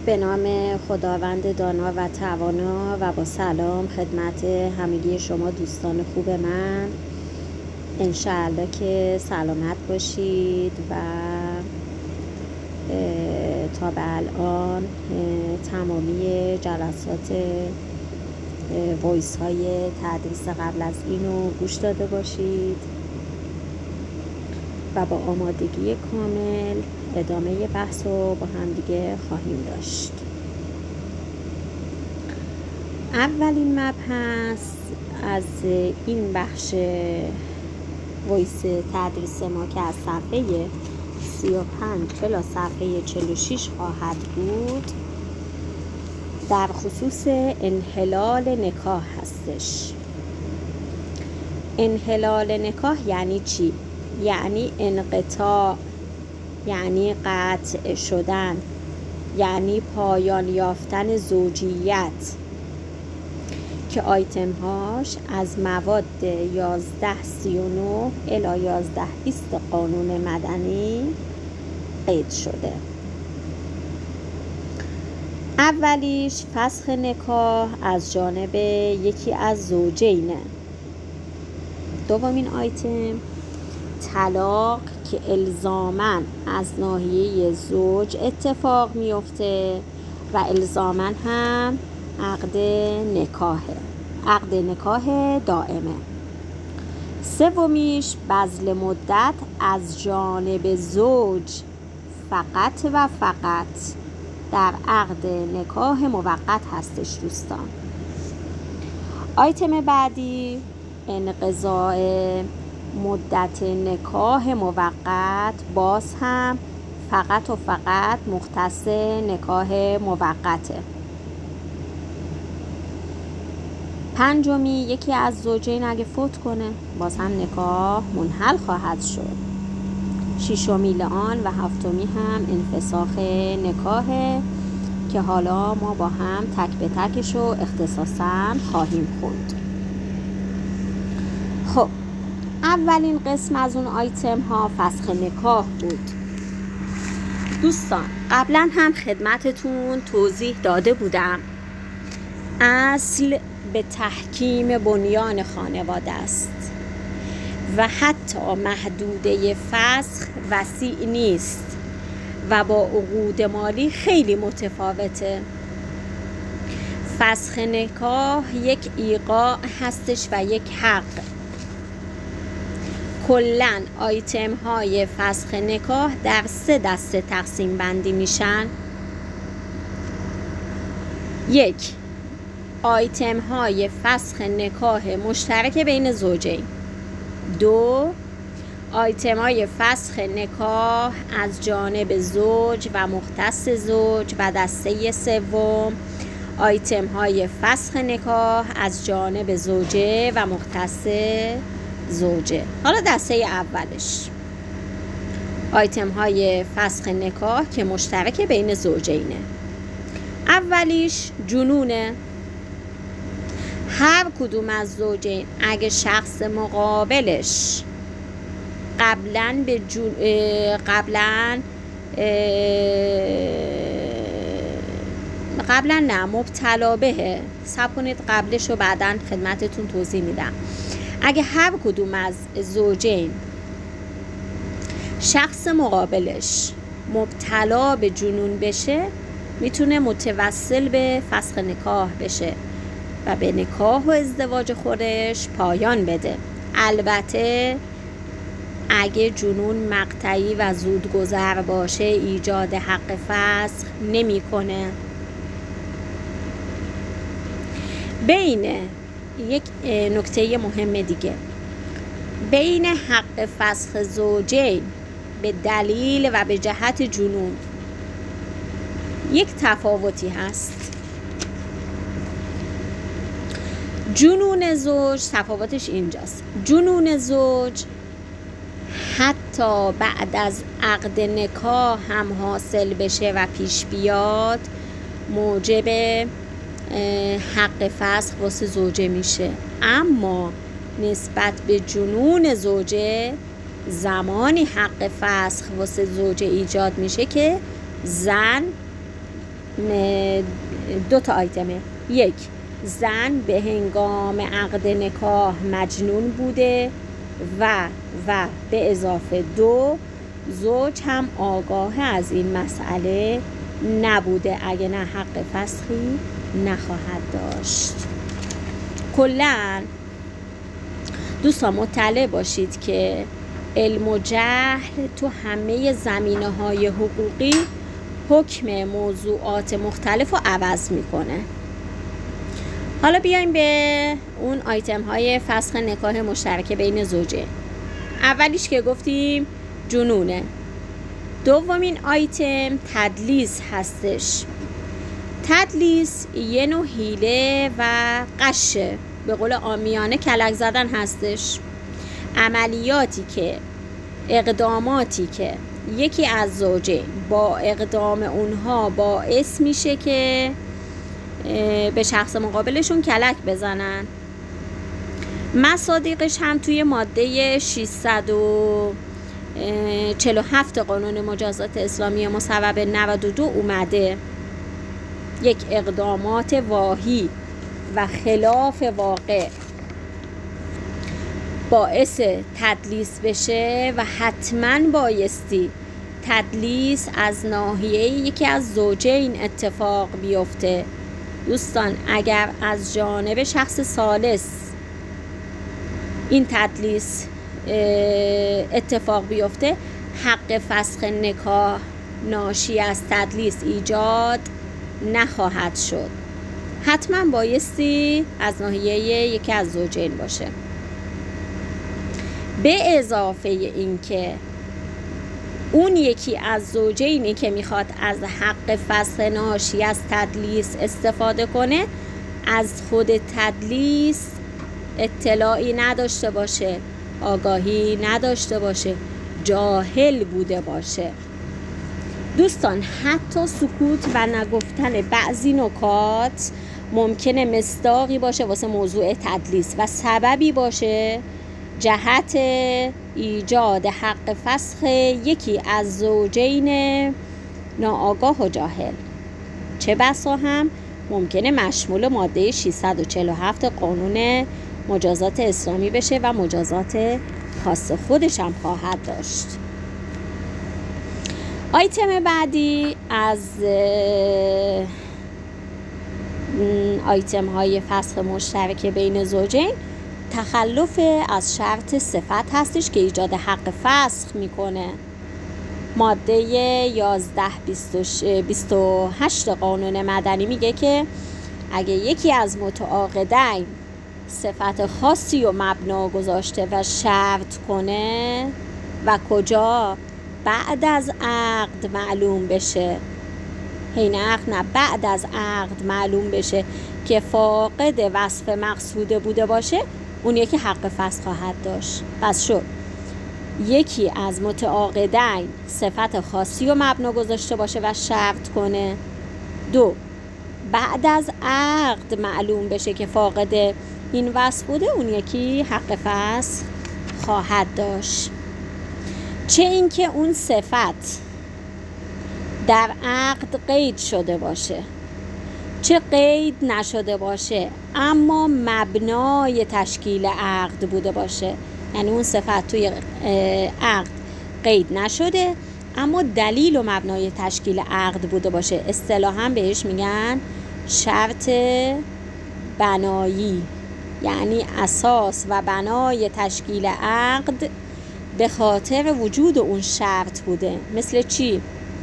به نام خداوند دانا و توانا و با سلام خدمت همگی شما دوستان خوب من. انشاءالله که سلامت باشید و تا به الان تمامی جلسات وایس های تدریس قبل از اینو گوش داده باشید و با آمادگی کامل ادامه بحث رو با هم دیگه خواهیم داشت. اولین مبحث از این بخش وایس تدریس ما که از صفحه 35 تا صفحه 46 خواهد بود در خصوص انحلال نکاح هستش. انحلال نکاح یعنی چی؟ یعنی انقطاع، یعنی قطع شدن، یعنی پایان یافتن زوجیت که آیتم هاش از مواد 1139 الی 1120 قانون مدنی قید شده. اولیش فسخ نکاح از جانب یکی از زوجینه. دومین آیتم طلاق که الزاماً از ناحیه زوج اتفاق میفته و الزاماً هم عقد نکاح دائمه. سومیش بذل مدت از جانب زوج فقط و فقط در عقد نکاح موقت هستش دوستان. آیتم بعدی انقضاء مدت نکاح موقت، باز هم فقط و فقط مختص نکاح موقته. پنجمی یکی از زوجین اگه فوت کنه باز هم نکاح منحل خواهد شد. ششمی لعان و هفتمی هم انفساخ نکاح که حالا ما با هم تک به تکش رو اختصاصا خواهیم خوند. خب اولین قسم از اون آیتم ها فسخ نکاح بود. دوستان قبلا هم خدمتتون توضیح داده بودم اصل به تحکیم بنیان خانواده است و حتی محدوده فسخ وسیع نیست و با عقود مالی خیلی متفاوته. فسخ نکاح یک ایقاع هستش و یک حق. کلن آیتم های فسخ نکاح در 3 دسته تقسیم بندی میشن. 1. آیتم های فسخ نکاح مشترک بین زوجین. 2. آیتم های فسخ نکاح از جانب زوج و مختص زوج و دسته 3. آیتم های فسخ نکاح از جانب زوجه و مختص زوجه. حالا دسته اولش آیتم های فسخ نکاح که مشترک بین زوجینه. اولیش جنونه. هر کدوم از زوجین اگه شخص مقابلش قبلا نه مبتلا بهه، صبر کنید قبلش رو بعداً خدمتتون توضیح میدم. اگه هر کدوم از زوجین شخص مقابلش مبتلا به جنون بشه میتونه متوسل به فسخ نکاح بشه و به نکاح و ازدواج خودش پایان بده. البته اگه جنون مقطعی و زودگذر باشه ایجاد حق فسخ نمیکنه. بین یک نکته مهم دیگه، بین حق فسخ زوجین به دلیل و به جهت جنون یک تفاوتی هست. جنون زوج تفاوتش اینجاست. جنون زوج حتی بعد از عقد نکاح هم حاصل بشه و پیش بیاد موجب حق فسخ واسه زوجه میشه، اما نسبت به جنون زوجه زمانی حق فسخ واسه زوجه ایجاد میشه که زن دو تا آیتمه. یک، زن به هنگام عقد نکاح مجنون بوده و به اضافه 2، زوج هم آگاه از این مسئله نبوده، اگه نه حق فسخی نخواهد داشت. کلاً دوستان مطلع باشید که علم و جهل تو همه زمینه‌های حقوقی حکم موضوعات مختلف رو عوض میکنه. حالا بیایم به اون آیتم های فسخ نکاح مشترک بین زوجین. اولیش که گفتیم جنونه. دومین آیتم تدلیس هستش. تدلیس یه نوع حیله و قشه، به قول عامیانه کلک زدن هستش. اقداماتی که یکی از زوجین با اقدام اونها باعث میشه که به شخص مقابلشون کلک بزنن. مصادیقش هم توی ماده 647 قانون مجازات اسلامی مصوب 92 اومده. یک اقدامات واهی و خلاف واقع باعث تدلیس بشه و حتما بایستی تدلیس از ناحیه یکی از زوجین اتفاق بیفته. دوستان اگر از جانب شخص ثالث این تدلیس اتفاق بیفته، حق فسخ نکاح ناشی از تدلیس ایجاد نخواهد شد. حتما بایستی از ناحیه یکی از زوجین باشه. به اضافه این که اون یکی از زوجینی که میخواد از حق فسخ ناشی از تدلیس استفاده کنه، از خود تدلیس اطلاعی نداشته باشه، آگاهی نداشته باشه، جاهل بوده باشه. دوستان حتی سکوت و نگفتن بعضی نکات ممکنه مصداقی باشه واسه موضوع تدلیس و سببی باشه جهت ایجاد حق فسخ یکی از زوجین ناآگاه و جاهل. چه بسا هم ممکنه مشمول ماده 647 قانون مجازات اسلامی بشه و مجازات خاص خودش هم خواهد داشت. آیتم بعدی از آیتم های فسخ مشترک بین زوجین تخلف از شرط صفت هستش که ایجاد حق فسخ میکنه. ماده 1128 قانون مدنی میگه که اگه یکی از متعاقدین صفت خاصی و مبنا گذاشته و شرط کنه و کجا بعد از عقد معلوم بشه، حین عقد نه، بعد از عقد معلوم بشه که فاقد وصف مقصوده بوده باشه، اون یکی حق فسخ خواهد داشت. پس شد یکی از متعاقدین صفت خاصی و مبنا گذاشته باشه و شرط کنه. 2، بعد از عقد معلوم بشه که فاقد این وصف بوده، اون یکی حق فسخ خواهد داشت. چه اینکه اون صفت در عقد قید شده باشه، چه قید نشده باشه اما مبنای تشکیل عقد بوده باشه. یعنی اون صفت توی عقد قید نشده اما دلیل و مبنای تشکیل عقد بوده باشه. اصطلاحاً بهش میگن شرط بنایی، یعنی اساس و بنای تشکیل عقد به خاطر وجود اون شرط بوده. مثل چی؟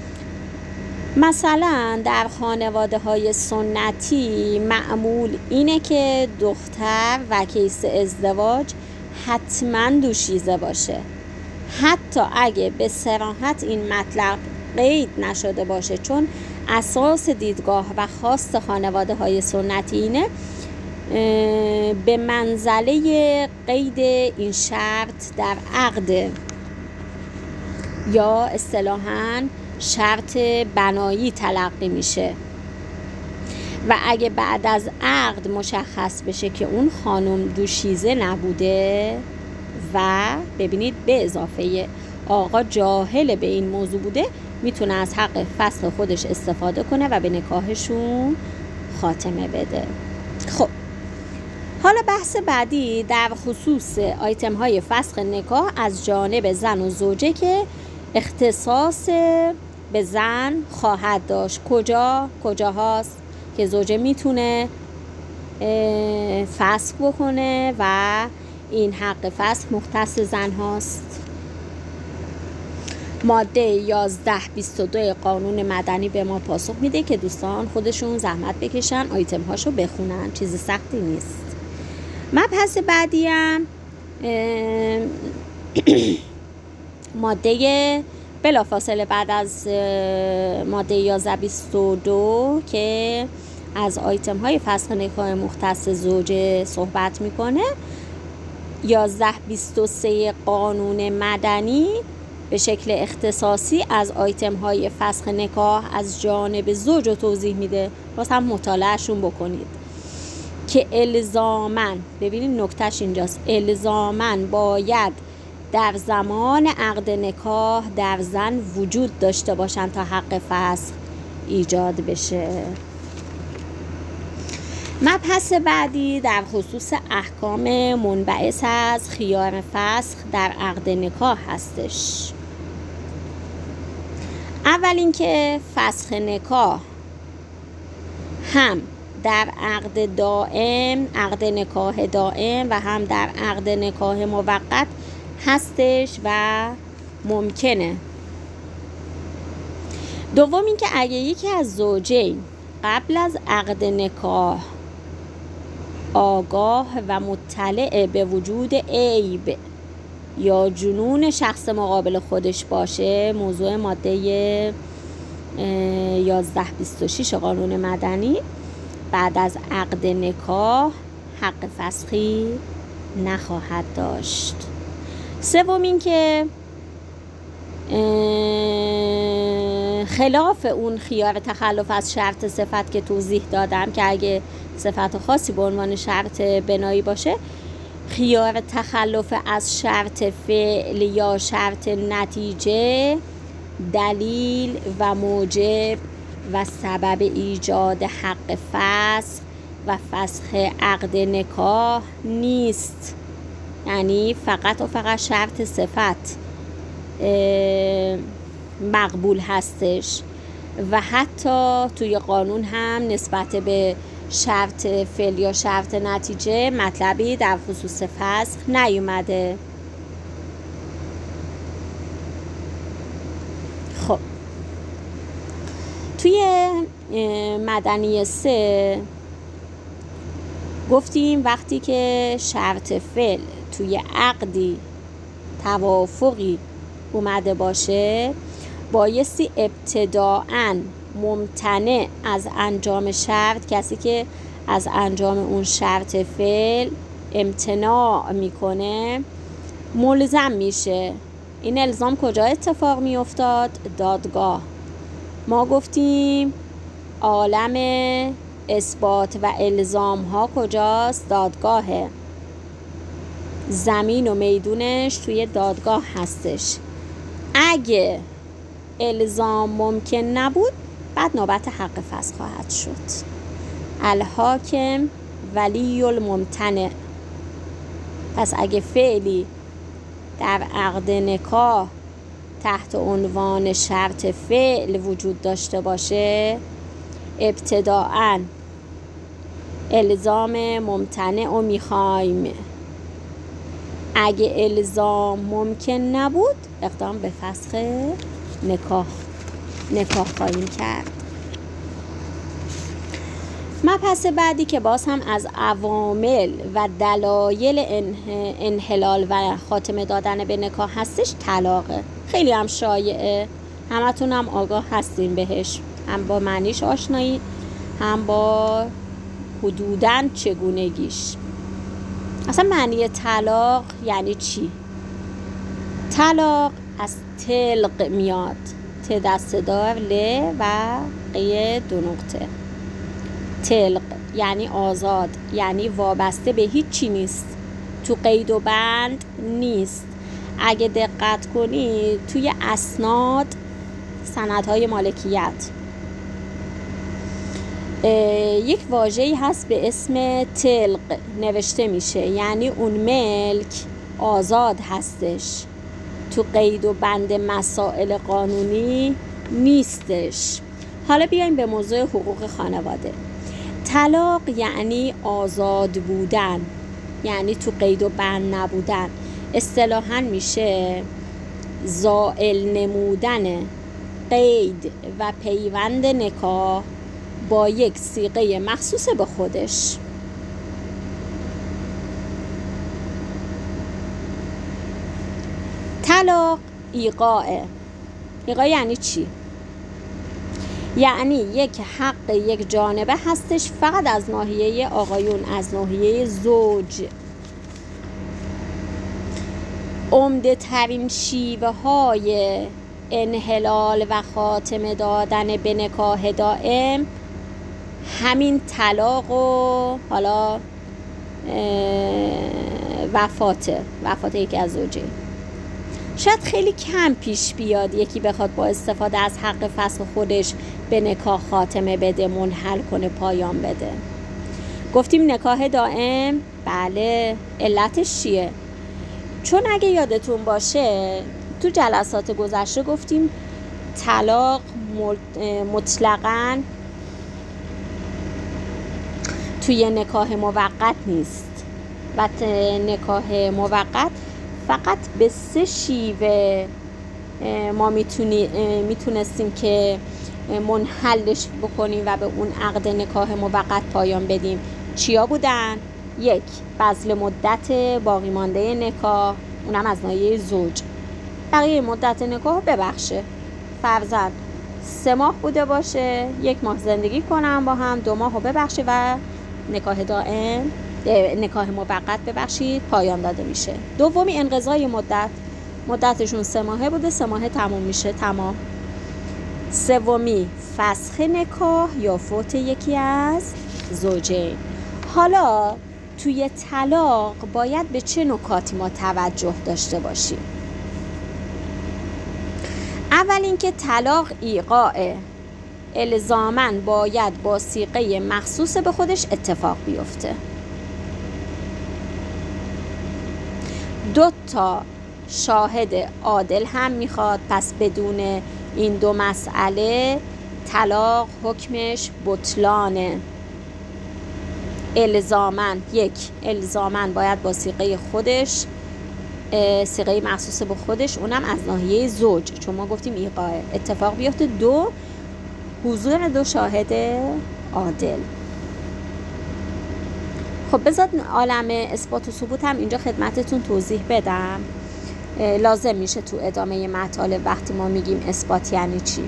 مثلا در خانواده های سنتی معمول اینه که دختر و کیس ازدواج حتما دوشیزه باشه، حتی اگه به صراحت این مطلب قید نشده باشه، چون اساس دیدگاه و خواست خانواده های سنتی اینه به منزله قید این شرط در عقد، یا اصطلاحاً شرط بنایی تلقی میشه. و اگه بعد از عقد مشخص بشه که اون خانم دوشیزه نبوده و ببینید به اضافه آقا جاهل به این موضوع بوده، میتونه از حق فسخ خودش استفاده کنه و به نکاحشون خاتمه بده. خب حالا بحث بعدی در خصوص آیتم های فسخ نکاح از جانب زن و زوجه که اختصاص به زن خواهد داشت. کجاهاست که زوجه میتونه فسخ بکنه و این حق فسخ مختص زن هاست. ماده 1122 قانون مدنی به ما پاسخ میده که دوستان خودشون زحمت بکشن آیتم هاشو بخونن، چیز سختی نیست. مبحث بعدی هم ماده بلافاصله بعد از ماده 1122 که از آیتم های فسخ نکاح مختص زوجه صحبت میکنه، 1123 قانون مدنی به شکل اختصاصی از آیتم های فسخ نکاح از جانب زوج رو توضیح میده. باز هم مطالعهشون بکنید که الزاماً، ببینید نکتهش اینجاست، الزاماً باید در زمان عقد نکاح در زن وجود داشته باشن تا حق فسخ ایجاد بشه. مبحث بعدی در خصوص احکام منبعث از خیار فسخ در عقد نکاح هستش. اول اینکه فسخ نکاح هم در عقد نکاح دائم و هم در عقد نکاح موقت هستش و ممکنه. دوم اینکه اگه یکی از زوجین قبل از عقد نکاح آگاه و مطلع به وجود عیب یا جنون شخص مقابل خودش باشه، موضوع ماده 1126 قانون مدنی، بعد از عقد نکاح حق فسخی نخواهد داشت. سوم این که خلاف اون خیار تخلف از شرط صفت که توضیح دادم که اگه صفت خاصی به عنوان شرط بنایی باشه، خیار تخلف از شرط فعل یا شرط نتیجه دلیل و موجب و سبب ایجاد حق فسخ و فسخ عقد نکاح نیست. یعنی فقط و فقط شرط صفت مقبول هستش و حتی توی قانون هم نسبت به شرط فعل یا شرط نتیجه مطلبی در خصوص فسخ نیومده. خب توی مدنی 3 گفتیم وقتی که شرط فعل توی عقدی توافقی اومده باشه، بایستی ابتداءً ممتنع از انجام شرط، کسی که از انجام اون شرط فعل امتناع میکنه ملزم میشه. این الزام کجا اتفاق میافتاد؟ دادگاه. ما گفتیم عالم اثبات و الزام ها کجاست؟ دادگاهه. زمین و میدونش توی دادگاه هستش. اگه الزام ممکن نبود بعد نوبت حق فسخ خواهد شد. الحاکم ولی الممتنع. پس اگه فعلی در عقد نکاح تحت عنوان شرط فعل وجود داشته باشه، ابتداءً الزام ممتنع رو میخوایم. اگه الزام ممکن نبود اقدام به فسخ نکاح خواهیم کرد. مبحث بعدی که باز هم از عوامل و دلایل انحلال و خاتمه دادن به نکاح هستش، طلاقه. خیلی هم شایعه، همتون هم آگاه هستین بهش، هم با معنیش آشنایی هم با حدوداً چگونگیش. اصلا معنی طلاق یعنی چی؟ طلاق از طلق میاد، ت دسته‌دار ل و قی 2 نقطه. طلق یعنی آزاد، یعنی وابسته به هیچی نیست، تو قید و بند نیست. اگه دقت کنید توی اسناد سندهای مالکیت. یک واژه‌ای هست به اسم طلق نوشته میشه، یعنی اون ملک آزاد هستش، تو قید و بند مسائل قانونی نیستش. حالا بیایم به موضوع حقوق خانواده. طلاق یعنی آزاد بودن، یعنی تو قید و بند نبودن. اصطلاحاً میشه زائل نمودن قید و پیوند نکاح با یک صیغه مخصوص به خودش. طلاق ایقاعه. ایقاع یعنی چی؟ یعنی یک حق یک جانبه هستش، فقط از ناحیه آقایون، از ناحیه زوج. عمده ترین شیوه های انحلال و خاتمه دادن به نکاح دائم همین طلاق و حالا وفات یکی از زوجین. شاید خیلی کم پیش بیاد یکی بخواد با استفاده از حق فسخ خودش به نکاح خاتمه بده، منحل کنه، پایان بده. گفتیم نکاح دائم، بله، علتش چیه؟ چون اگه یادتون باشه تو جلسات گذشته گفتیم طلاق مطلقاً توی نکاح موقت نیست و نکاح موقت فقط به 3 شیوه ما میتونستیم که منحلش بکنیم و به اون عقد نکاح موقت پایان بدیم. چیا بودن؟ 1. بذل مدت باقی مانده نکاح، اونم از ناحیه زوج. بقیه مدت نکاح ببخشه، فرضاً 3 ماه بوده باشه، 1 ماه زندگی کنن با هم، 2 ماه رو ببخشه و نکاح دائم، نکاح موقت پایان داده میشه. دومی انقضای مدتشون 3 ماهه بوده، 3 ماهه تموم میشه، تمام. سومی فسخ نکاح یا فوت یکی از زوجین. حالا توی طلاق باید به چه نکاتی ما توجه داشته باشیم؟ اول اینکه طلاق ایقاعه، الزاماً باید با صیغه مخصوص به خودش اتفاق بیفته. 2 شاهد عادل هم میخواد، پس بدون این 2 مسئله طلاق حکمش بطلانه. الزاماً باید با صیغه خودش، صیغه مخصوص به خودش، اونم از ناحیه زوج، چون ما گفتیم ایقاعه، اتفاق بیفته. 2 حضور 2 شاهد عادل. خب بذار عالم اثبات و ثبوت هم اینجا خدمتتون توضیح بدم، لازم میشه تو ادامه مطالب وقتی ما میگیم اثبات یعنی چی.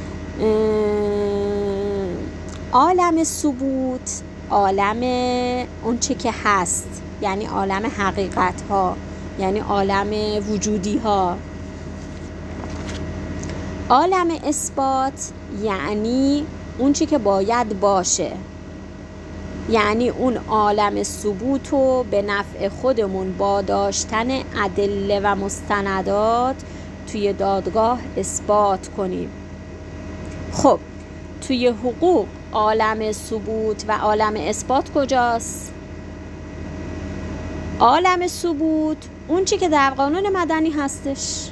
عالم ثبوت عالم اون چه که هست، یعنی عالم حقیقت ها، یعنی عالم وجودی ها. عالم اثبات یعنی اون چی که باید باشه، یعنی اون عالم ثبوت رو به نفع خودمون با داشتن ادله و مستندات توی دادگاه اثبات کنیم. خب توی حقوق عالم ثبوت و عالم اثبات کجاست؟ عالم ثبوت اون چی که در قانون مدنی هستش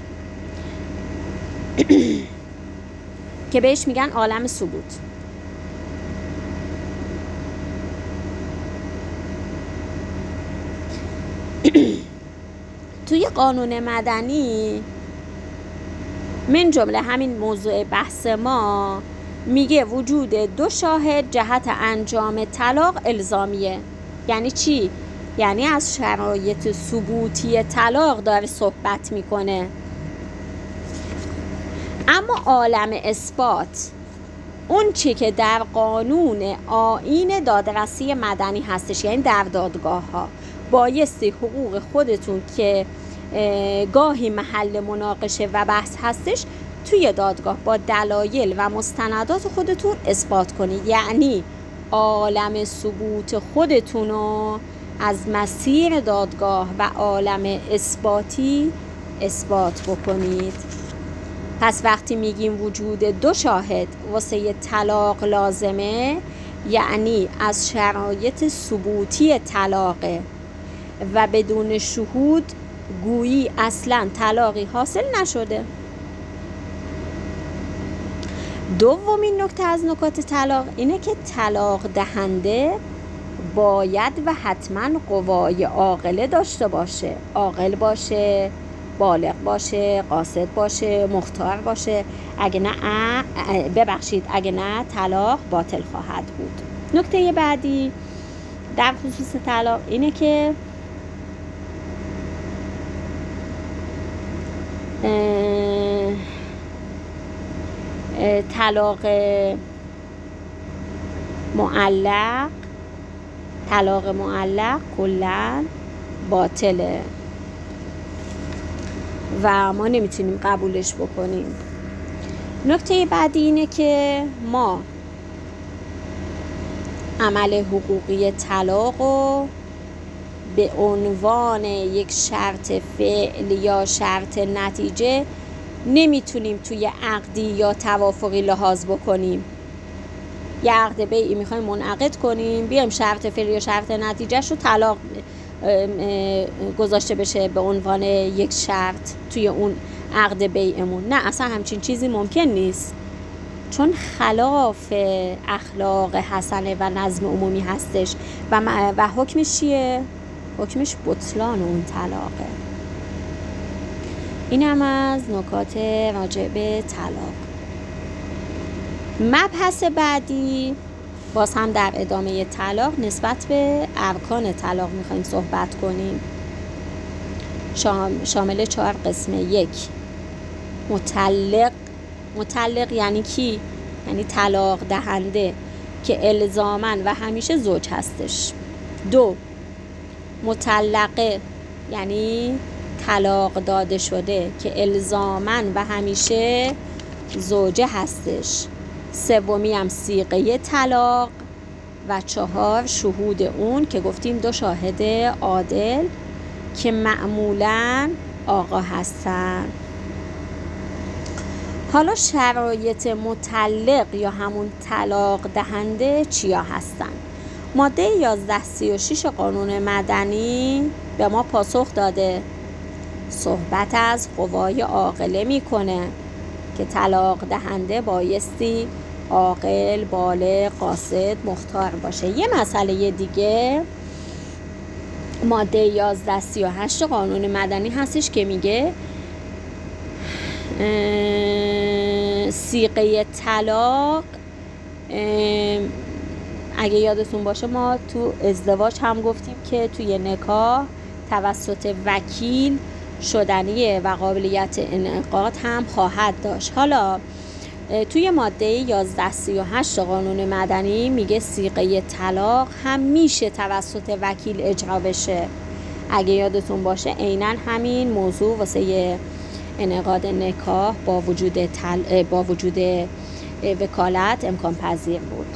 که بهش میگن عالم ثبوت. توی قانون مدنی من جمله همین موضوع بحث ما میگه وجود 2 شاهد جهت انجام طلاق الزامیه. یعنی چی؟ یعنی از شرایط ثبوتی طلاق داره صحبت میکنه. اما عالم اثبات اون چی که در قانون آیین دادرسی مدنی هستش، یعنی در دادگاه ها بایستی حقوق خودتون که گاهی محل مناقشه و بحث هستش توی دادگاه با دلایل و مستندات خودتون اثبات کنید. یعنی عالم ثبوت خودتون رو از مسیر دادگاه و عالم اثباتی اثبات بکنید. پس وقتی میگیم وجود 2 شاهد واسه طلاق لازمه، یعنی از شرایط ثبوتی طلاقه و بدون شهود گویی اصلا طلاقی حاصل نشده. دومین نکته از نکات طلاق اینه که طلاق دهنده باید و حتما قوای عاقله داشته باشه. عاقل باشه، بالغ باشه، قاصد باشه، مختار باشه. اگه نه طلاق باطل خواهد بود. نکته بعدی در خصوص طلاق اینه که طلاق معلق کلاً باطله و ما نمیتونیم قبولش بکنیم. نکته بعدی اینه که ما عمل حقوقی طلاق رو به عنوان یک شرط فعل یا شرط نتیجه نمیتونیم توی عقدی یا توافقی لحاظ بکنیم. یه عقد بیعی میخوایم منعقد کنیم، بیایم شرط فعل یا شرط نتیجهش رو طلاق گذاشته بشه به عنوان یک شرط توی اون عقد بیعمون. نه، اصلا همچین چیزی ممکن نیست، چون خلاف اخلاق حسنه و نظم عمومی هستش و حکمش چیه؟ حکمش بطلان اون طلاقه. این هم از نکات راجع به طلاق. مبحث بعدی باز هم در ادامه طلاق نسبت به ارکان طلاق میخوایم صحبت کنیم. شامل 4 قسمه. 1. مطلق یعنی کی؟ یعنی طلاق دهنده که الزاماً و همیشه زوج هستش. 2. مطلقه یعنی طلاق داده شده که الزاماً و همیشه زوجه هستش. 3. هم صیغه طلاق و 4 شهود اون که گفتیم 2 شاهد عادل که معمولاً آقا هستن. حالا شرایط مطلق یا همون طلاق دهنده چیا هستن؟ ماده 1136 قانون مدنی به ما پاسخ داده. صحبت از قوای عاقله میکنه که طلاق دهنده بایستی عاقل، بالغ، قاصد، مختار باشه. یه مسئله دیگه ماده 1138 قانون مدنی هستش که میگه صیغه طلاق، اگه یادتون باشه ما تو ازدواج هم گفتیم که توی نکاح توسط وکیل شدنیه و قابلیت انعقاد هم خواهد داشت. حالا توی ماده 1138 قانون مدنی میگه صیغه طلاق هم میشه توسط وکیل اجرا بشه. اگه یادتون باشه عیناً همین موضوع واسه انعقاد نکاح با وجود وکالت امکان پذیر بود.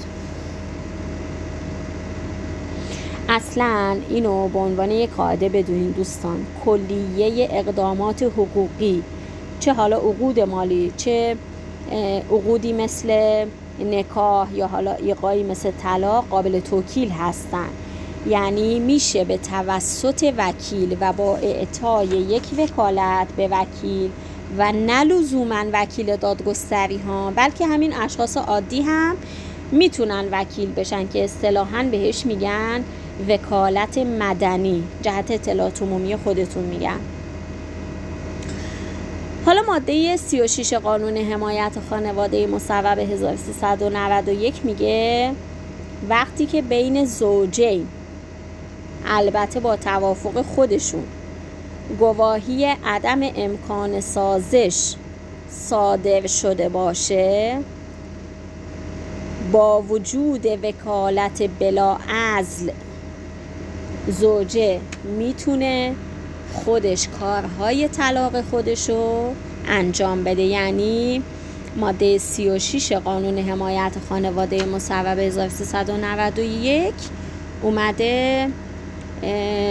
اصلا اینو به عنوان یک قاعده بدونین دوستان، کلیه اقدامات حقوقی، چه حالا عقود مالی، چه عقودی مثل نکاح یا حالا ایقاعی مثل طلاق، قابل توکیل هستن. یعنی میشه به توسط وکیل و با اعطای یک وکالت به وکیل و نه لزوماً وکیل دادگستری ها، بلکه همین اشخاص عادی هم میتونن وکیل بشن که اصطلاحاً بهش میگن وکالت مدنی. جهت اطلاعات عمومی خودتون میگم. حالا ماده 36 قانون حمایت خانواده مصوب 1391 میگه وقتی که بین زوجین، البته با توافق خودشون، گواهی عدم امکان سازش صادر شده باشه، با وجود وکالت بلا عزل زوجه میتونه خودش کارهای طلاق خودشو انجام بده. یعنی ماده 36 قانون حمایت خانواده مصوب 1391 اومده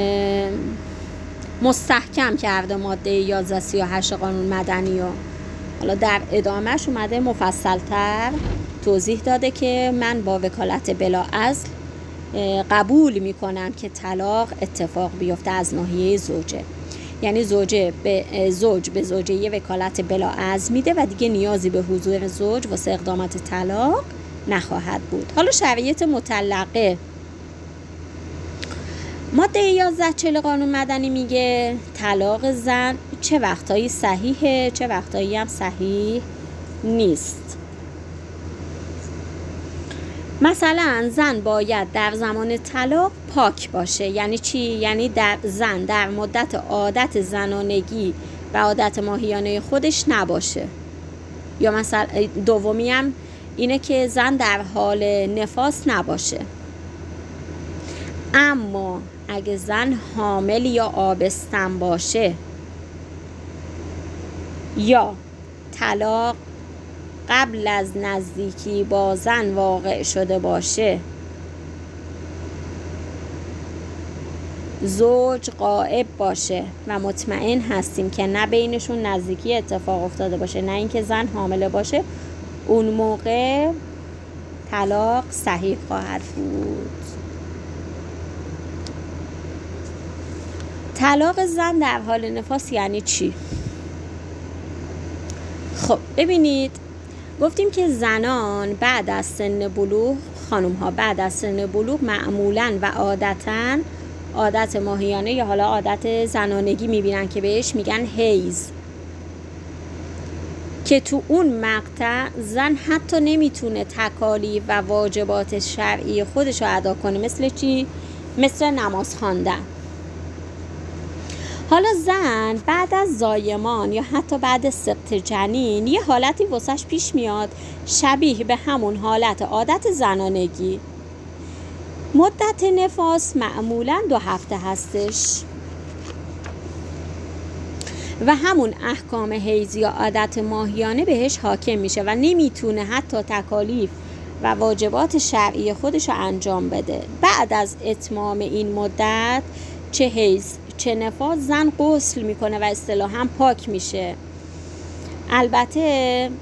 مستحکم کرده ماده 1138 قانون مدنی رو حالا در ادامهش اومده مفصلتر توضیح داده که من با وکالت بلااصل قبول میکنم که طلاق اتفاق بیفته از ناحیه زوجه، یعنی زوج به زوجه یه وکالت بلااصل میده و دیگه نیازی به حضور زوج واسه اقدامات طلاق نخواهد بود. حالا شرایط مطلقه، ماده 1140 قانون مدنی میگه طلاق زن چه وقتایی صحیحه چه وقتایی هم صحیح نیست. مثلا زن باید در زمان طلاق پاک باشه. یعنی چی؟ یعنی زن در مدت عادت زنانگی و عادت ماهیانه خودش نباشه. یا مثلا دومی هم اینه که زن در حال نفاس نباشه. اما اگه زن حامل یا آبستن باشه یا طلاق قبل از نزدیکی با زن واقع شده باشه، زوج غائب باشه و مطمئن هستیم که نه بینشون نزدیکی اتفاق افتاده باشه نه اینکه زن حامله باشه، اون موقع طلاق صحیح خواهد بود. طلاق زن در حال نفاس یعنی چی؟ خب ببینید، گفتیم که زنان بعد از سن بلوغ، خانم ها بعد از سن بلوغ معمولاً و عادتاً عادت ماهیانه یا حالا عادت زنانگی میبینن که بهش میگن حیض، که تو اون مقطع زن حتی نمیتونه تکالیف و واجبات شرعی خودش رو ادا کنه. مثل چی؟ مثل نماز خواندن. حالا زن بعد از زایمان یا حتی بعد سقط جنین یه حالتی واسش پیش میاد شبیه به همون حالت عادت زنانگی. مدت نفاس معمولاً 2 هفته هستش و همون احکام حیض یا عادت ماهیانه بهش حاکم میشه و نمیتونه حتی تکالیف و واجبات شرعی خودش رو انجام بده. بعد از اتمام این مدت چه حیض چه نفاس زن غسل میکنه و اصطلاحاً پاک میشه. البته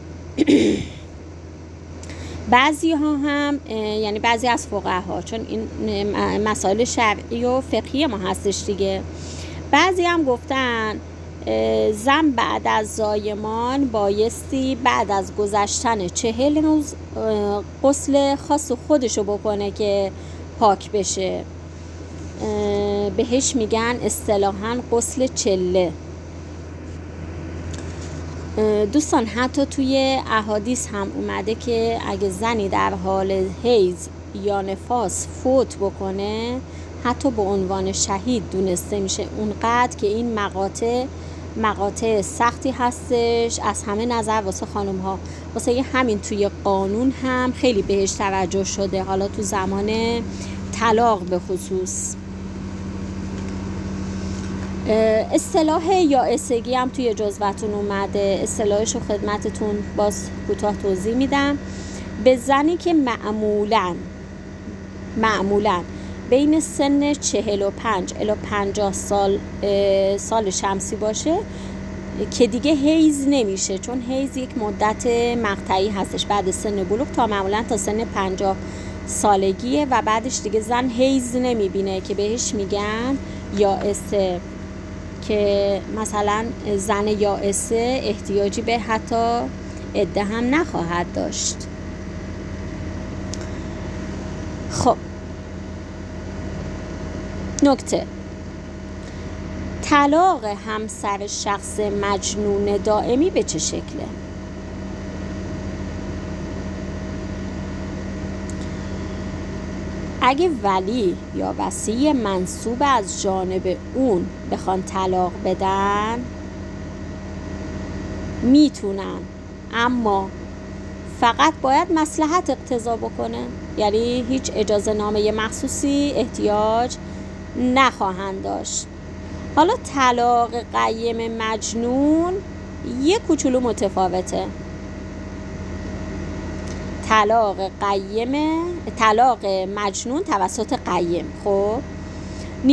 بعضی ها هم یعنی بعضی از فقها، چون این مسائل شرعی و فقهی ما هستش دیگه، بعضی هم گفتن زن بعد از زایمان بایستی بعد از گذشتن 40 روز غسل خاص خودشو بکنه که پاک بشه. بهش میگن اصطلاحاً غسل چله. دوستان حتی توی احادیث هم اومده که اگه زنی در حال حیض یا نفاس فوت بکنه حتی به عنوان شهید دونسته میشه. اونقدر که این مقاطع سختی هستش از همه نظر واسه خانم ها. واسه همین توی قانون هم خیلی بهش توجه شده، حالا تو زمان طلاق به خصوص. اصطلاح یائسگی هم توی جزوتون اومده، اصطلاحش رو خدمتتون باز کوتاه توضیح میدم. به زنی که معمولاً بین سن 45 الی 50 سال شمسی باشه که دیگه حیض نمیشه، چون حیض یک مدت مقطعی هستش بعد سن بلوغ تا معمولاً تا سن 50 سالگیه و بعدش دیگه زن حیض نمیبینه که بهش میگن یائسه، که مثلا زن یائسه احتیاجی به حتی عده هم نخواهد داشت. خب نکته، طلاق همسر شخص مجنون دائمی به چه شکله؟ اگه ولی یا وصی منصوب از جانب اون بخوان طلاق بدن میتونن، اما فقط باید مصلحت اقتضا بکنه، یعنی هیچ اجازه نامه مخصوصی احتیاج نخواهند داشت. حالا طلاق قیم مجنون یک کوچولو متفاوته. طلاق مجنون توسط قیم خب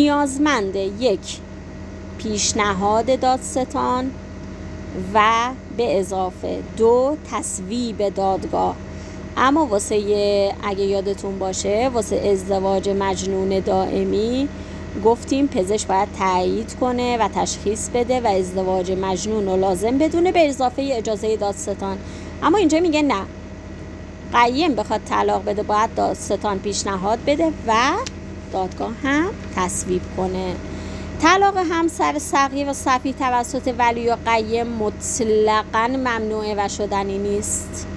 نیازمند یک پیشنهاد دادستان و به اضافه 2 تصویب دادگاه. اما اگه یادتون باشه واسه ازدواج مجنون دائمی گفتیم پزشک باید تایید کنه و تشخیص بده و ازدواج مجنون رو لازم بدونه به اضافه اجازه دادستان. اما اینجا میگه نه، قیم بخواد طلاق بده باید دادستان پیشنهاد بده و دادگاه هم تصویب کنه. طلاق همسر صغیر و سفیه توسط ولی یا قیم مطلقاً ممنوعه و شدنی نیست.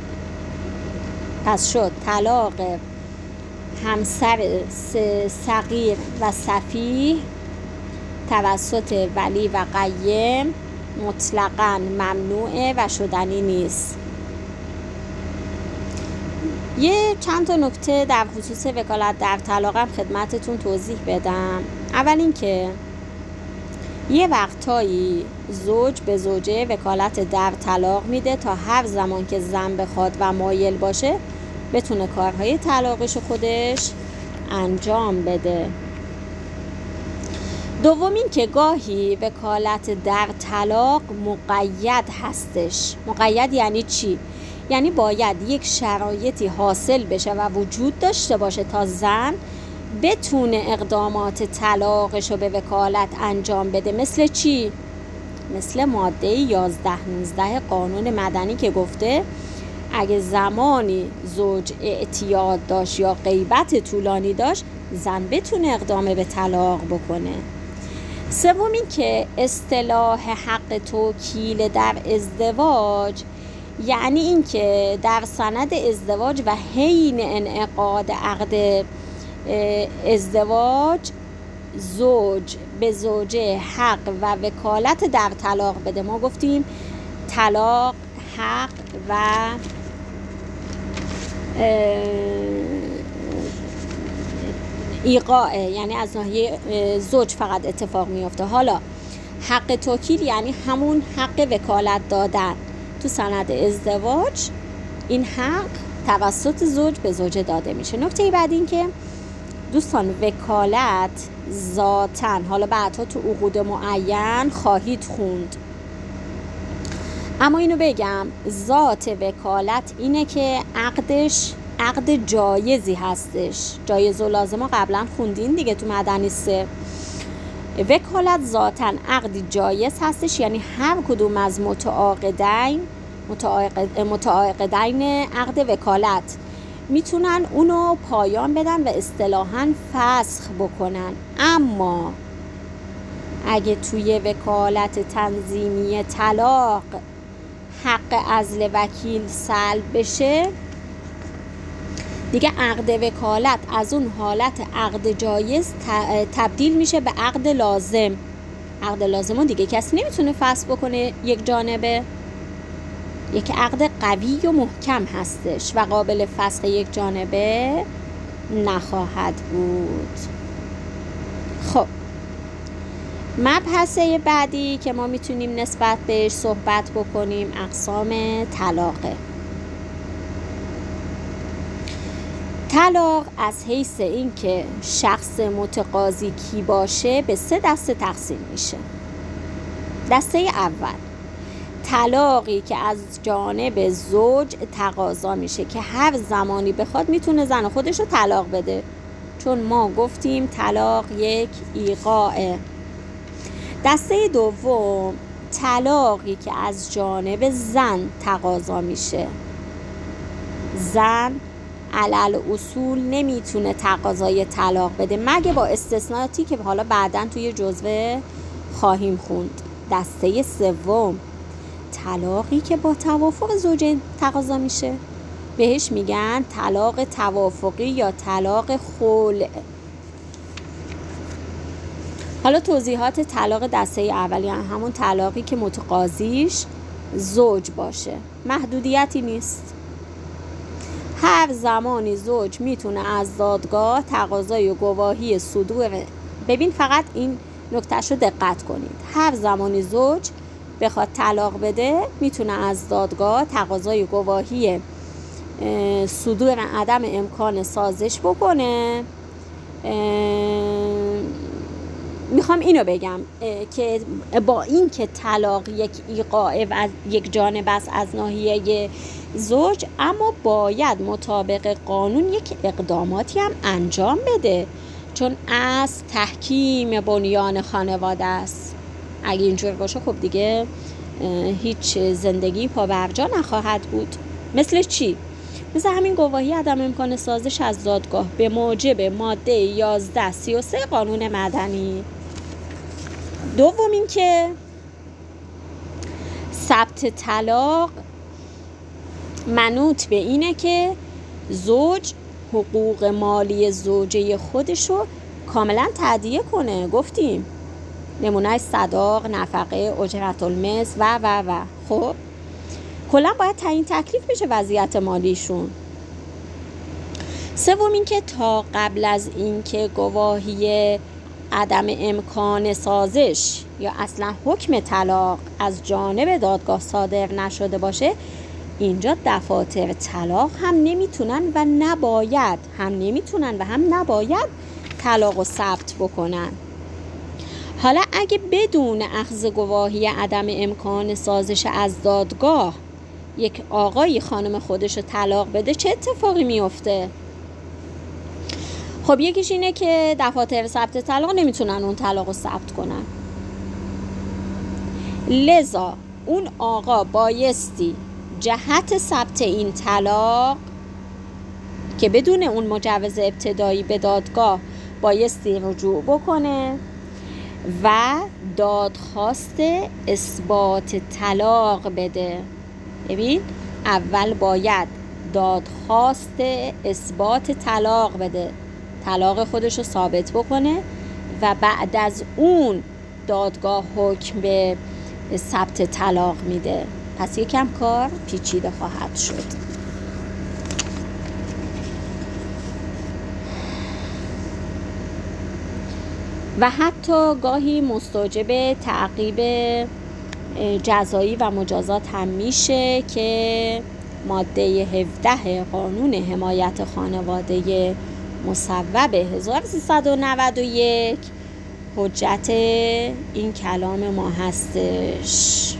پس شد طلاق همسر صغیر و سفیه توسط ولی و قیم مطلقاً ممنوعه و شدنی نیست. چند تا نکته در خصوص وکالت در طلاق هم خدمتتون توضیح بدم. اول این که یه وقتایی زوج به زوجه وکالت در طلاق میده تا هر زمان که زن بخواد و مایل باشه بتونه کارهای طلاقش خودش انجام بده. دوم این که گاهی وکالت در طلاق مقید هستش. مقید یعنی چی؟ یعنی باید یک شرایطی حاصل بشه و وجود داشته باشه تا زن بتونه اقدامات طلاقش رو به وکالت انجام بده. مثل چی؟ مثل ماده 11-19 قانون مدنی که گفته اگه زمانی زوج اعتیاد داشت یا غیبت طولانی داشت زن بتونه اقدام به طلاق بکنه. سوم این که اصطلاح حق توکیل در ازدواج یعنی این که در سند ازدواج و حین انعقاد عقد ازدواج زوج به زوجه حق و وکالت در طلاق بده. ما گفتیم طلاق حق و ایقاعه، یعنی از ناحیه زوج فقط اتفاق میفته. حالا حق توکیل یعنی همون حق وکالت دادن. تو سند ازدواج این حق توسط زوج به زوجه داده میشه. نکته بعد این که دوستان وکالت ذاتاً، حالا بعدها تو عقود معین خواهید خوند، اما اینو بگم ذات وکالت اینه که عقد جایزی هستش. جایز و لازم قبلا خوندین دیگه تو مدنی 3. وکالت ذاتاً عقد جایز هستش، یعنی هر کدوم از متعاقدین عقد وکالت میتونن اونو پایان بدن و اصطلاحاً فسخ بکنن. اما اگه توی وکالت تنظیمی طلاق حق عزل وکیل سلب بشه دیگه عقد وکالت از اون حالت عقد جایز تبدیل میشه به عقد لازم. عقد لازم رو دیگه کسی نمیتونه فسخ بکنه یک جانبه. یک عقد قوی و محکم هستش و قابل فسخ یک جانبه نخواهد بود. خب مبحث بعدی که ما میتونیم نسبت بهش صحبت بکنیم اقسام طلاقه. طلاق از حیث این که شخص متقاضی کی باشه به 3 دسته تقسیم میشه. دسته اول طلاقی که از جانب زوج تقاضا میشه که هر زمانی بخواد میتونه زن خودش رو طلاق بده، چون ما گفتیم طلاق یک ایقاعه. دسته دوم طلاقی که از جانب زن تقاضا میشه. زن علل اصول نمیتونه تقاضای طلاق بده مگه با استثناءاتی که حالا بعداً توی جزوه خواهیم خوند. دسته سوم طلاقی که با توافق زوجین تقاضا میشه، بهش میگن طلاق توافقی یا طلاق خلع. حالا توضیحات طلاق دسته اولی همون طلاقی که متقاضیش زوج باشه، محدودیتی نیست. هر زمانی زوج میتونه از دادگاه تقاضای و گواهی صدور ببین فقط این نکتهش رو دقت کنید. هر زمانی زوج بخواد طلاق بده میتونه از دادگاه تقاضای گواهی صدور عدم امکان سازش بکنه میخوام اینو بگم که با این که طلاق یک ایقاع و یک جانب است از ناحیه زوج، اما باید مطابق قانون یک اقداماتی هم انجام بده، چون از تحکیم بنیان خانواده است. اگه اینجور باشه خب دیگه هیچ زندگی پابرجا نخواهد بود. مثل چی؟ مثل همین گواهی عدم امکان سازش از دادگاه به موجب ماده 1133 قانون مدنی. دوم این که ثبت طلاق منوط به اینه که زوج حقوق مالی زوجه خودشو کاملا تأدیه کنه. گفتیم نمونه صداق، نفقه، اجرت المثل و خب کلا باید تعیین تکلیف بشه وضعیت مالیشون. سوم این که تا قبل از این که گواهی عدم امکان سازش یا اصلا حکم طلاق از جانب دادگاه صادر نشده باشه، اینجا دفاتر طلاق هم نمیتونن و هم نباید طلاق رو ثبت بکنن. حالا اگه بدون اخذ گواهی عدم امکان سازش از دادگاه یک آقایی خانم خودش رو طلاق بده، چه اتفاقی میفته؟ خب یکیش اینه که دفاتر ثبت طلاق نمیتونن اون طلاق رو ثبت کنن، لذا اون آقا بایستی جهت ثبت این طلاق که بدون اون مجوز ابتدایی به دادگاه بایستی رجوع بکنه و دادخواست اثبات طلاق بده. ببین اول باید دادخواست اثبات طلاق بده، طلاق خودش رو ثابت بکنه و بعد از اون دادگاه حکم به ثبت طلاق میده. پس یکم کار پیچیده خواهد شد. و حتی گاهی مستوجب تعقیب جزایی و مجازات هم میشه که ماده 17 قانون حمایت خانواده مصوب 1391 حجت این کلام ما هستش.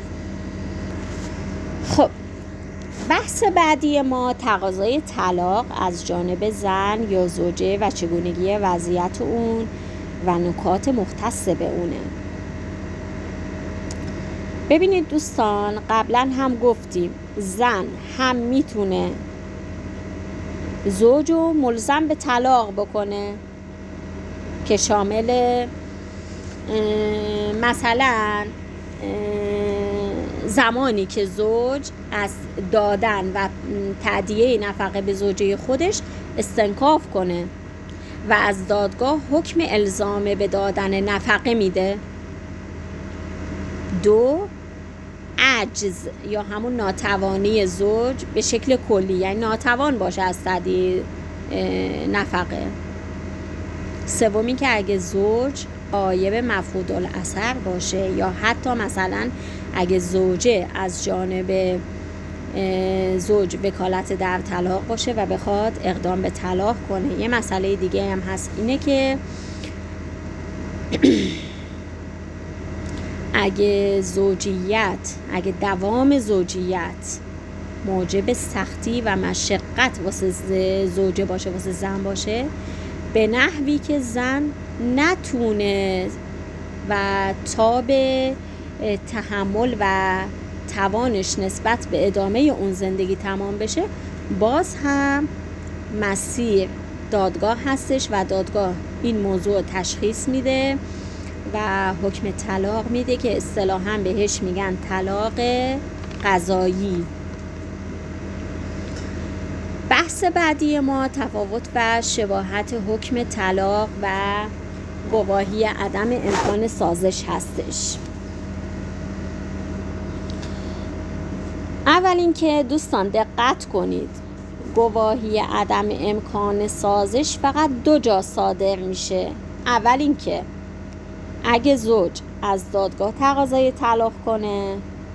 خب بحث بعدی ما تقاضای طلاق از جانب زن یا زوجه و چگونگی وضعیت اون و نکات مختص به اونه. ببینید دوستان، قبلا هم گفتیم زن هم میتونه زوجو ملزم به طلاق بکنه که شامل مثلا زمانی که زوج از دادن و تأدیه نفقه به زوجه خودش استنکاف کنه و از دادگاه حکم الزام به دادن نفقه میده. 2 عجز یا همون ناتوانی زوج به شکل کلی، یعنی ناتوان باشه از تأدیه نفقه. 3 که اگه زوج غایب مفقود الاثر باشه یا حتی مثلا اگه زوجه از جانب زوج وکالت در طلاق باشه و بخواد اقدام به طلاق کنه. یه مسئله دیگه هم هست، اینه که اگه دوام زوجیت موجب سختی و مشقت واسه زوجه باشه، واسه زن باشه، به نحوی که زن نتونه و تاب تحمل و توانش نسبت به ادامه اون زندگی تمام بشه، باز هم مسیر دادگاه هستش و دادگاه این موضوع تشخیص میده و حکم طلاق میده که اصطلاحاً بهش میگن طلاق قضایی. بحث بعدی ما تفاوت و شباهت حکم طلاق و گواهی عدم امکان سازش هستش. اول اینکه دوستان دقت کنید، گواهی عدم امکان سازش فقط 2 جا صادر میشه. اول اینکه اگه زوج از دادگاه تقاضای طلاق کنه.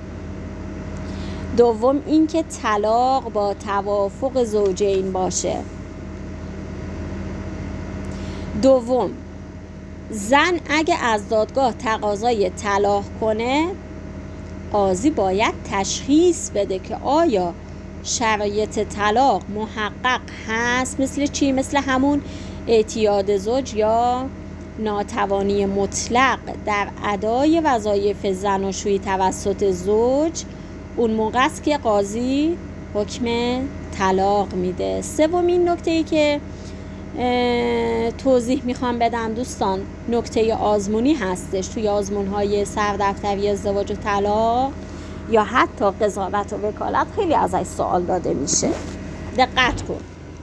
دوم اینکه طلاق با توافق زوجین باشه. دوم زن اگه از دادگاه تقاضای طلاق کنه، قاضی باید تشخیص بده که آیا شرایط طلاق محقق هست. مثل چی؟ مثل همون اعتیاد زوج یا ناتوانی مطلق در ادای وظایف زناشویی توسط زوج. اون موقع است که قاضی حکم طلاق میده. سومین نکته‌ای که توضیح میخوام بدم دوستان، نکته آزمونی هستش. توی آزمون‌های سردفتری ازدواج و طلاق یا حتی قضاوت و وکالت خیلی ازش سوال داده میشه. دقت کن.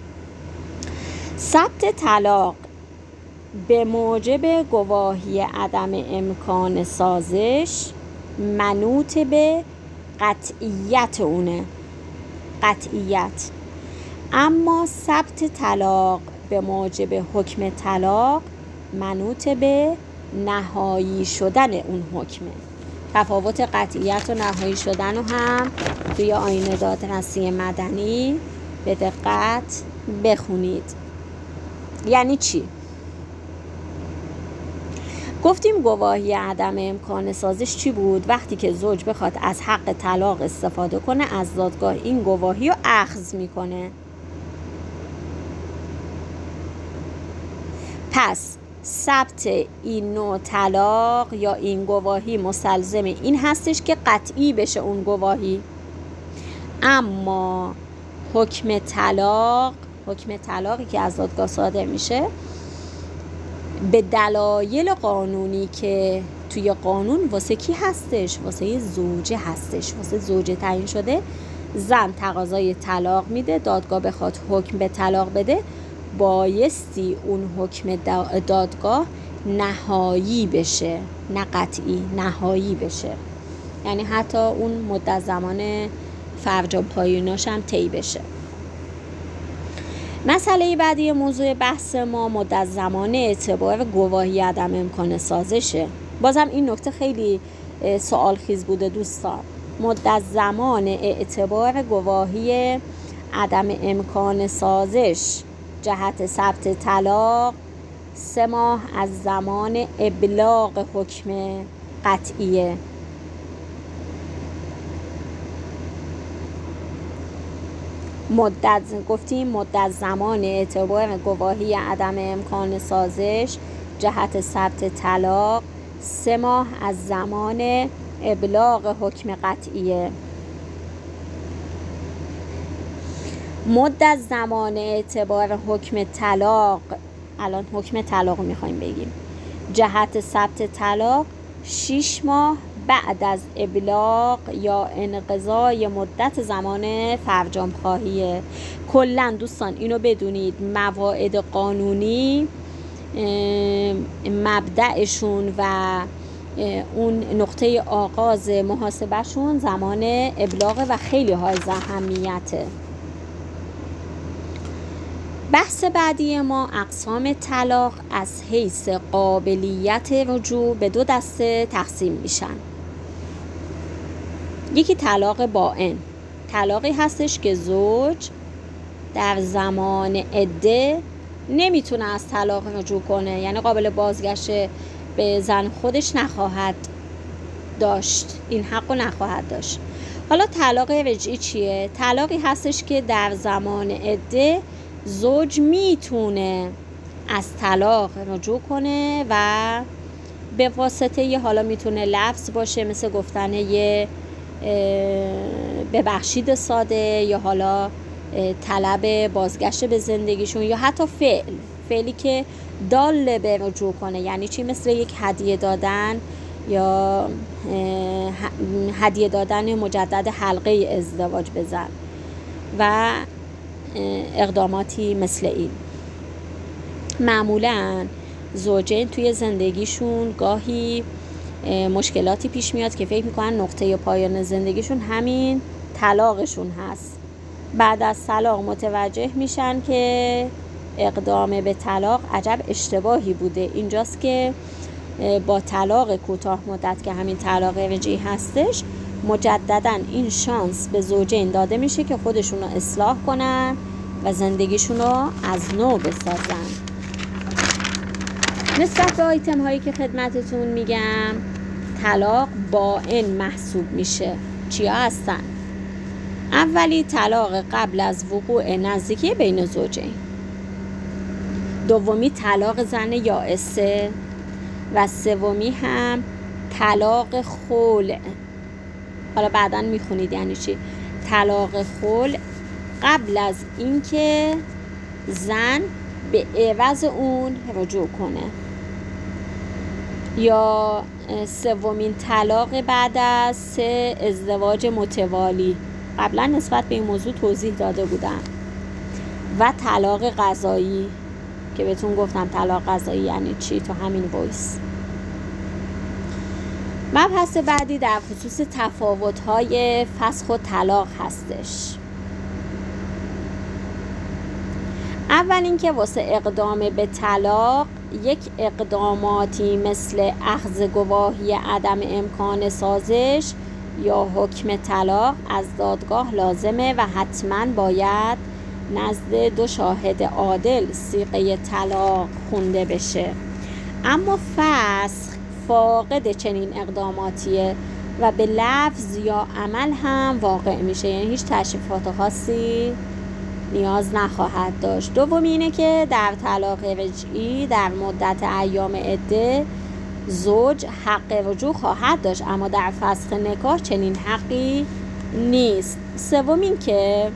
ثبت طلاق به موجب گواهی عدم امکان سازش منوط به قطعیت اونه، قطعیت. اما ثبت طلاق به موجب حکم طلاق منوط به نهایی شدن اون حکمه. تفاوت قطعیت و نهایی شدن رو هم توی آیین دادرسی مدنی به دقت بخونید. یعنی چی؟ گفتیم گواهی عدم امکان سازش چی بود؟ وقتی که زوج بخواد از حق طلاق استفاده کنه، از دادگاه این گواهی رو اخذ میکنه. پس ثبت این نوع طلاق یا این گواهی مستلزم این هستش که قطعی بشه اون گواهی. اما حکم طلاقی که از دادگاه صادر میشه به دلایل قانونی که توی قانون واسه کی هستش؟ واسه زوجه هستش، واسه زوجه تعیین شده. زن تقاضای طلاق میده، دادگاه بخواد حکم به طلاق بده، بایستی اون حکم دادگاه نهایی بشه، نه قطعی، نهایی بشه. یعنی حتی اون مدت زمان فرج و پاییناش هم طی بشه. مسئله بعدی موضوع بحث ما مدت زمان اعتبار گواهی عدم امکان سازشه. بازم این نکته خیلی سوال خیز بوده دوستان. مدت زمان اعتبار گواهی عدم امکان سازش جهت ثبت طلاق 3 ماه از زمان ابلاغ حکم قطعیه. گفتیم مدت زمان اعتبار گواهی عدم امکان سازش جهت ثبت طلاق 3 ماه از زمان ابلاغ حکم قطعیه. مدت زمان اعتبار حکم طلاق، الان حکم طلاق میخوایم بگیم، جهت ثبت طلاق 6 ماه بعد از ابلاغ یا انقضای مدت زمان فرجام خواهیه. کلا دوستان اینو بدونید، مواعید قانونی مبدأشون و اون نقطه آغاز محاسبهشون زمان ابلاغ و خیلی های اهمیته. بحث بعدی ما اقسام طلاق از حیث قابلیت رجوع به 2 دسته تقسیم میشن. یکی طلاق بائن، طلاقی هستش که زوج در زمان عده نمیتونه از طلاق رجوع کنه، یعنی قابل بازگشت به زن خودش نخواهد داشت، این حقو نخواهد داشت. حالا طلاق رجعی چیه؟ طلاقی هستش که در زمان عده زوج میتونه از طلاق رجوع کنه و به واسطه حالا میتونه لفظ باشه، مثل گفتن یه ببخشید ساده، یا حالا طلب بازگشت به زندگیشون، یا حتی فعلی که دال به رجوع کنه. یعنی چی؟ مثل یک هدیه دادن یا هدیه دادن مجدد حلقه ازدواج بزن و اقداماتی مثل این. معمولاً زوجین توی زندگیشون گاهی مشکلاتی پیش میاد که فکر میکنن نقطه پایان زندگیشون همین طلاقشون هست. بعد از طلاق متوجه میشن که اقدام به طلاق عجب اشتباهی بوده. اینجاست که با طلاق کوتاه مدت که همین طلاق رجعی هستش، مجدداً این شانس به زوجین داده میشه که خودشون رو اصلاح کنن و زندگیشون رو از نو بسازن. نسبت به آیتم هایی که خدمتتون میگم، طلاق باین محسوب میشه. چیا هستن؟ اولی طلاق قبل از وقوع نزدیکی بین زوجین. دومی طلاق زن یائسه و سومی هم طلاق خلع. حالا بعداً میخونید یعنی چی. طلاق خلع قبل از اینکه زن به عوض اون رجوع کنه. یا سومین طلاق بعد از 3 ازدواج متوالی. قبلا نسبت به این موضوع توضیح داده بودم. و طلاق قضایی که بهتون گفتم طلاق قضایی یعنی چی تو همین وایس. مبحث بعدی در خصوص تفاوت‌های فسخ و طلاق هستش. اول اینکه واسه اقدام به طلاق یک اقداماتی مثل اخذ گواهی عدم امکان سازش یا حکم طلاق از دادگاه لازمه و حتما باید نزد 2 شاهد عادل صیغه طلاق خونده بشه. اما فسخ فاقد چنین اقداماتیه و به لفظ یا عمل هم واقع میشه، یعنی هیچ تشریفات خاصی نیاز نخواهد داشت. دوم اینه که در طلاق رجعی در مدت ایام عده زوج حق رجوع خواهد داشت، اما در فسخ نکاح چنین حقی نیست. سوم این که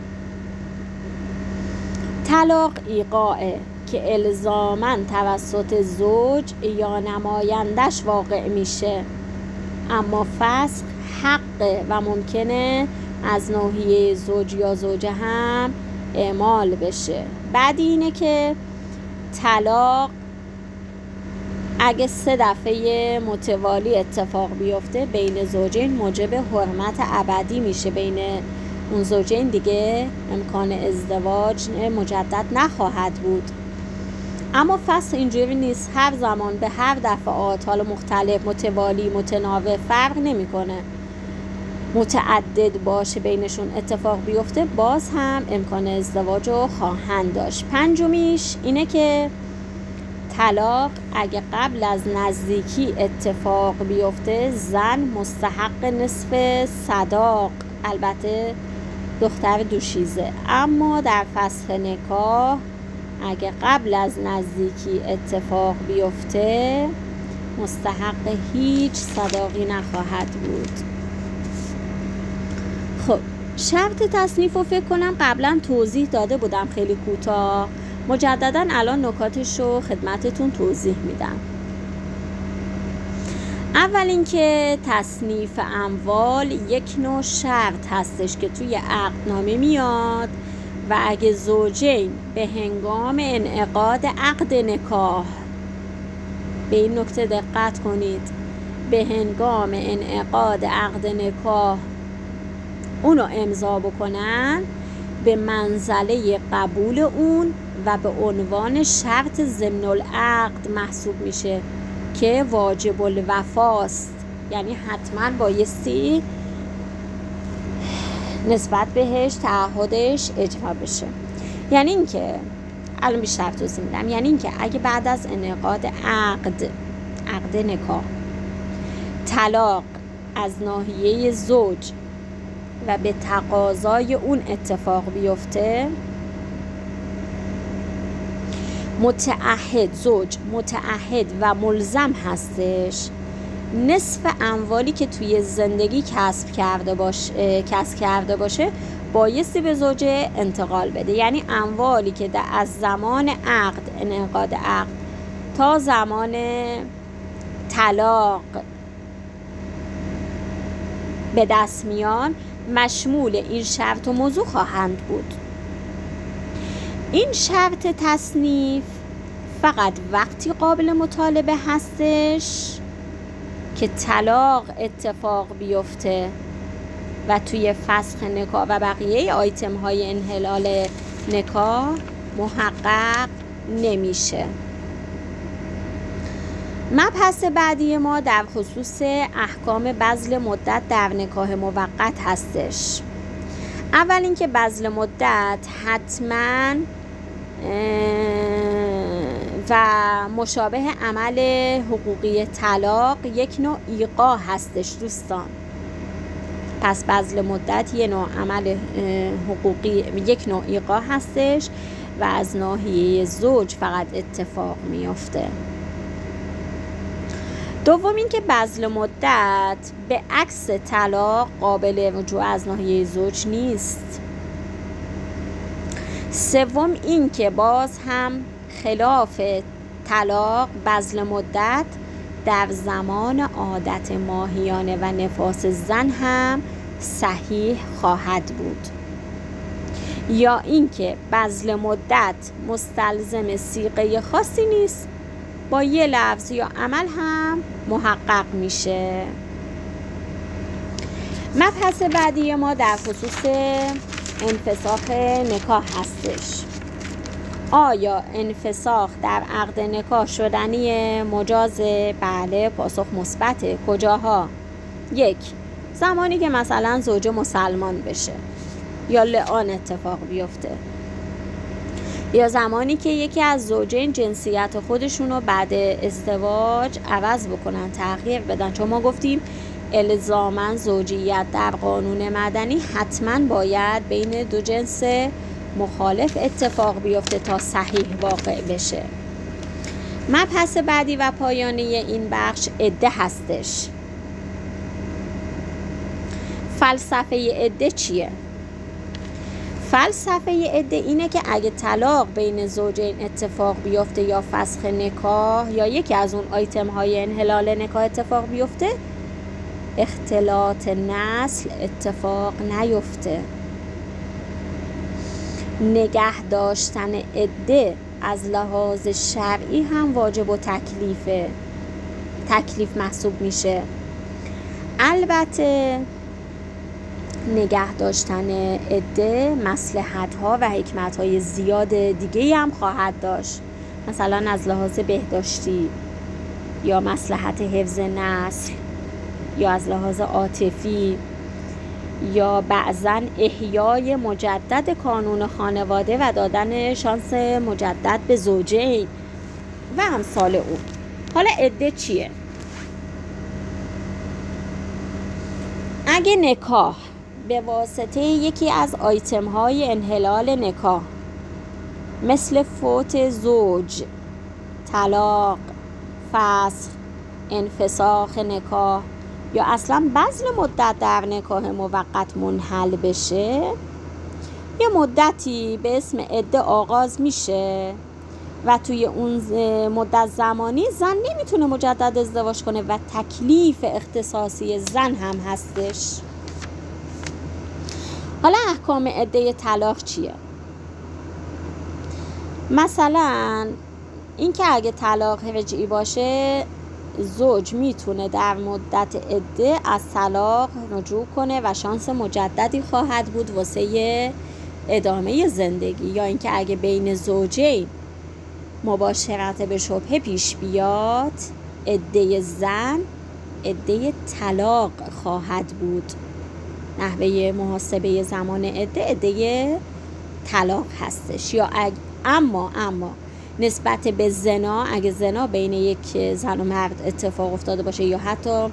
طلاق ایقاعه که الزاماً توسط زوج یا نمایندش واقع میشه، اما فسخ حقه و ممکنه از ناحیه زوج یا زوجه هم اعمال بشه. بعد اینه که طلاق اگه 3 دفعه متوالی اتفاق بیفته بین زوجین موجب حرمت ابدی میشه. بین اون زوجین دیگه امکان ازدواج مجدد نخواهد بود. اما فسخ اینجوری نیست. هر زمان به هر دفعات، حالا مختلف، متوالی، متناوب، فرق نمیکنه، متعدد باشه بینشون اتفاق بیفته، باز هم امکان ازدواج رو خواهند داشت. پنجمیش اینه که طلاق اگه قبل از نزدیکی اتفاق بیفته زن مستحق نصف صداق، البته دختر دوشیزه. اما در فسخ نکاح اگه قبل از نزدیکی اتفاق بیفته مستحق هیچ صداقی نخواهد بود. خب شرط تصنیف رو فکر کنم قبلا توضیح داده بودم خیلی کوتاه. مجددا الان نکاتش رو خدمتتون توضیح میدم. اول اینکه تصنیف اموال یک نوع شرط هستش که توی عقدنامه میاد و اگه زوجین به هنگام انعقاد عقد نکاح، به این نکته دقت کنید، به هنگام انعقاد عقد نکاح اونو امضا بکنن، به منزله قبول اون و به عنوان شرط ضمن العقد محسوب میشه که واجب الوفاست، یعنی حتما بایستی نسبت بهش تعهدش اجرا بشه. یعنی این که الان بیشتر توضیح میدم. یعنی این که اگه بعد از انعقاد عقد نکاح طلاق از ناحیه زوج و به تقاضای اون اتفاق بیفته، زوج متعهد و ملزم هستش نصف اموالی که توی زندگی کسب کرده باشه بایستی به زوجه انتقال بده. یعنی اموالی که از زمان انعقاد عقد تا زمان طلاق به دست میان مشمول این شرط و موضوع خواهند بود. این شرط تصنیف فقط وقتی قابل مطالبه هستش که طلاق اتفاق بیفته و توی فسخ نکاح و بقیه آیتم های انحلال نکاح محقق نمیشه. مبحث بعدی ما در خصوص احکام بذل مدت در نکاح موقت هستش. اول اینکه بذل مدت حتما و مشابه عمل حقوقی طلاق یک نوع ایقاع هستش دوستان. پس بذل مدت یک نوع عمل حقوقی، یک نوع ایقاع هستش و از ناحیه زوج فقط اتفاق میفته. دوم این که بذل مدت به عکس طلاق قابل رجوع از ناحیه زوج نیست. سوم این که باز هم خلاف طلاق بذل مدت در زمان عادت ماهیانه و نفاس زن هم صحیح خواهد بود. یا اینکه بذل مدت مستلزم صیغه خاصی نیست، با یه لفظ یا عمل هم محقق میشه. مبحث بعدی ما در خصوص انفساخ نکاح هستش. آیا انفساخ در عقد نکاح شدنی مجازه؟ بله، پاسخ مثبته. کجاها؟ 1. زمانی که مثلا زوجه مسلمان بشه یا لعان اتفاق بیفته، یا زمانی که یکی از زوجین جنسیت خودشون رو بعد ازدواج عوض بکنن، تغییر بدن. چون ما گفتیم الزاماً زوجیت در قانون مدنی حتماً باید بین دو جنس مخالف اتفاق بیفته تا صحیح واقع بشه. مبحث بعدی و پایانی این بخش عده هستش. فلسفه عده چیه؟ فلسفه عده اینه که اگه طلاق بین زوجین اتفاق بیفته یا فسخ نکاح یا یکی از اون آیتم های انحلال نکاح اتفاق بیفته، اختلاط نسل اتفاق نیفته. نگه داشتن عده از لحاظ شرعی هم واجب و تکلیف محسوب میشه. البته نگه داشتن عده مصلحت‌ها و حکمت‌های زیاد دیگه هم خواهد داشت، مثلا از لحاظ بهداشتی یا مصلحت حفظ نسل یا از لحاظ عاطفی یا بعضاً احیای مجدد کانون خانواده و دادن شانس مجدد به زوجین و امثال اون. حالا عده چیه؟ اگه نکاح به واسطه یکی از آیتم های انحلال نکاح مثل فوت زوج، طلاق، فسخ، انفساخ نکاح یا اصلا بذل مدت در نکاح موقت منحل بشه، یه مدتی به اسم عده آغاز میشه و توی اون مدت زمانی زن نمیتونه مجدد ازدواج کنه و تکلیف اختصاصی زن هم هستش. حالا احکام عده طلاق چیه؟ مثلا اینکه اگه طلاق رجعی باشه، زوج میتونه در مدت عده از طلاق رجوع کنه و شانس مجددی خواهد بود واسه ادامه زندگی. یا اینکه اگه بین زوجین مباشرت به شبهه پیش بیاد، عده زن عده طلاق خواهد بود. نحوه محاسبه زمان عده طلاق هستش. یا اما نسبت به زنا، اگه زنا بین یک زن و مرد اتفاق افتاده باشه یا حتی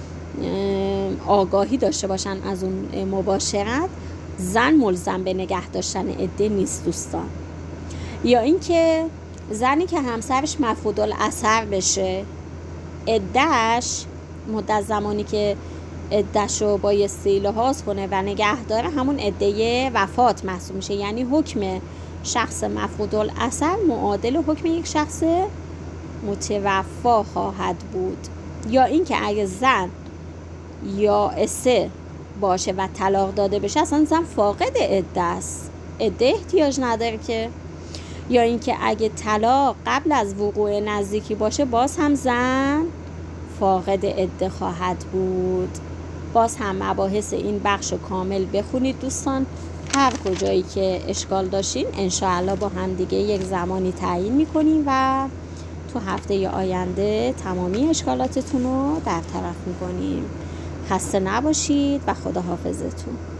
آگاهی داشته باشن از اون مباشرت، زن ملزم به نگه داشتن عده نیست دوستان. یا اینکه زنی که همسرش مفقود الاثر بشه، عده‌اش مدت زمانی که عده‌ش رو بایستی لحاظ کنه و نگه داره همون عده وفات محسوب میشه. یعنی حکم شخص مفقود الاثر معادل حکم یک شخص متوفا خواهد بود. یا اینکه اگه زن یائسه باشه و طلاق داده بشه، اصلا زن فاقد عده است، عده احتیاج نداره که. یا اینکه اگه طلاق قبل از وقوع نزدیکی باشه، باز هم زن فاقد عده خواهد بود. باز هم مباحث این بخش کامل بخونید دوستان. هر کجایی که اشکال داشتین انشاءالله با هم دیگه یک زمانی تعیین میکنیم و تو هفته آینده تمامی اشکالاتتون رو برطرف میکنیم. خسته نباشید و خدا حافظتون.